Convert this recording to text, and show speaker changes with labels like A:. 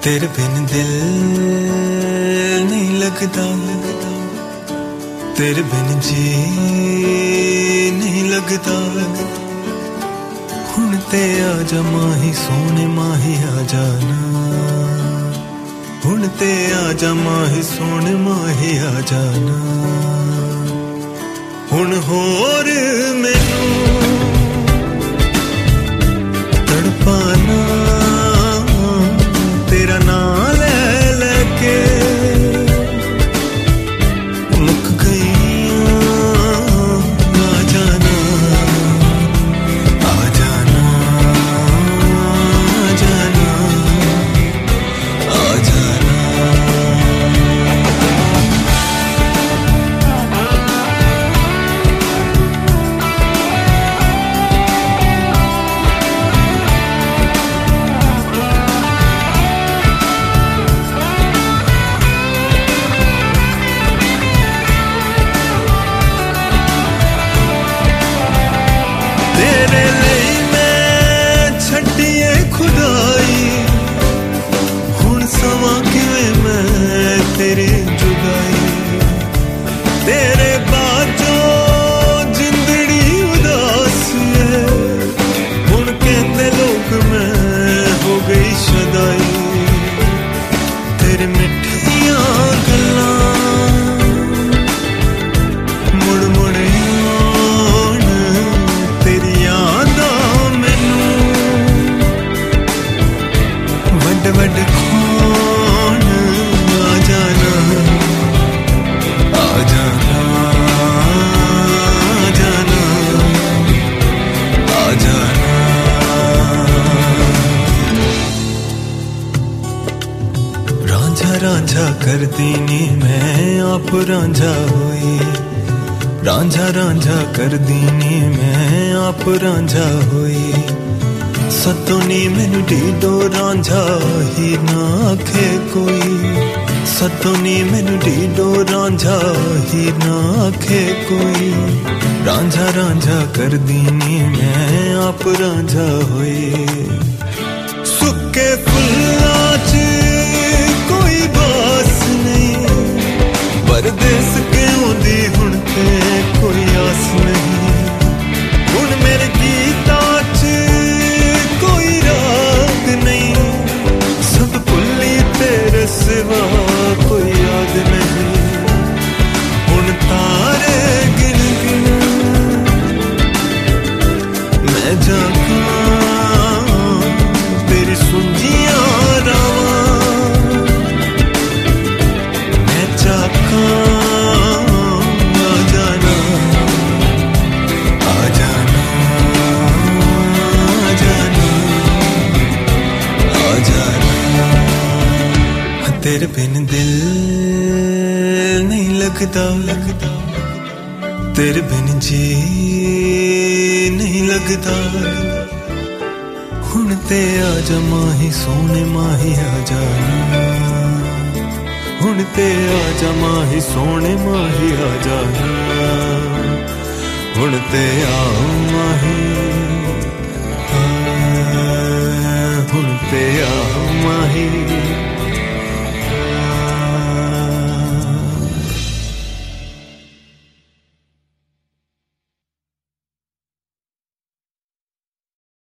A: तेरे बिन दिल नहीं लगता, तेरे बिन जी नहीं लगता। हुण ते आजा माही सोने माही आ जाना, हुण ते आजा माही सोने माही आ जाना। हुण होर मैनू तड़पाना, तेरा नाम ले लेके मुक गई। आ जाना आ जाना आ जाना आ जाना। तेरे लिए मैं छड्डिए खुदाई, हुण सवां किवें मैं तेरी जुदाई। तेरे बाजों जिंदड़ी उदास है, हुण कहंदे लोग मैं हो गई शदाई। तेरे मिठियां गल्लां मुड़ मुड़ वड खोन। आ जाना आ जाना आ जाना आ जाना। रांझा रांझा करती नी मैं आप रांझा होई, रांझा रांझा कर दी नी मैं आप रांझा होई। सतोनी मैनू डीडो रांझा ही ना आखे कोई, सतोनी मैनू डीडो रांझा ही ना आखे कोई। रांझा रांझा कर दीनी मैं आप रांझा होए। सुक्के फुल्लां च कोई बास नहीं, परदेस क्यों दी हुण ते कोई आस नहीं। हुण मेरे गीतां च कोई राग नहीं, सब भुल्ली तेरे सिवा कोई याद नहीं। हुण तारे गिन गिन मैं जागा, तेरी सुंजियां रावां मैं चाका। आ जाना आ जाना आ जाना आ जाना। तेरे बिन दिल नहीं लगता, तेरे बिन जी नहीं लगता। हुण ते आजा माही सोने माही आ जाना, हुण ते आजा माही सोने माही आ जाना। हुण ते आ माही, हुण ते आ माही।